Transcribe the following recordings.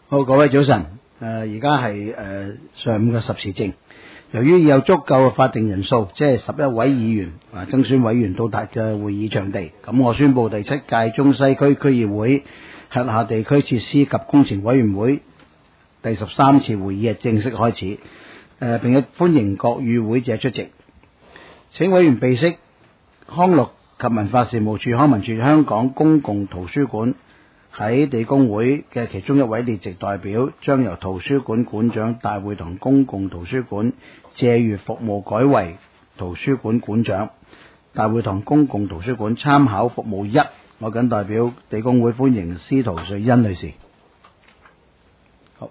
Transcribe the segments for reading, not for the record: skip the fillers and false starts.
好，各位早晨。而家係上午嘅10時正。由於有足夠嘅法定人數，即係11位議員增選委員到達嘅會議場地，咁我宣布第7屆中西區區議會轄下地區設施及工程委員會第13次會議正式開始。並且歡迎各與會者出席。請委員備悉，康樂及文化事務處康文署香港公共圖書館喺地工會嘅其中一位列席代表，將由圖書館館長大會堂公共圖書館借閱服務改為圖書館館長大會堂公共圖書館參考服務1。我謹代表地工會歡迎司徒瑞欣女士。好，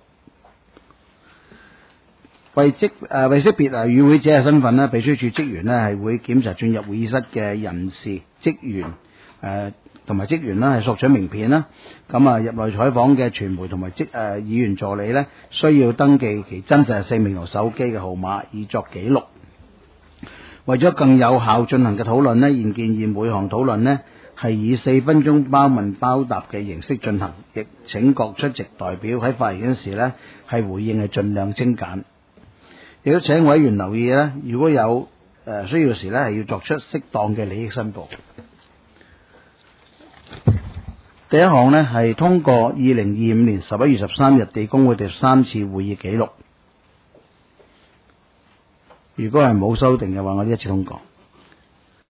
為識別與會者嘅身份咧，秘書處職員咧係會檢查進入會議室嘅人士、職員同埋職員係索取名片啦。咁入內採訪嘅傳媒同埋議員助理咧，需要登記其真實姓名同手機嘅號碼，以作記錄。為咗更有效進行嘅討論咧，現建議每項討論咧係以4分鐘包問包答嘅形式進行，亦請各出席代表喺發言嗰時咧係回應係盡量精簡。亦都請委員留意咧，如果有需要時咧係要作出適當嘅利益申報。第一項呢係通過2025年11月13日地工會第3次會議記錄。如果係冇修訂嘅話，我呢一次通過。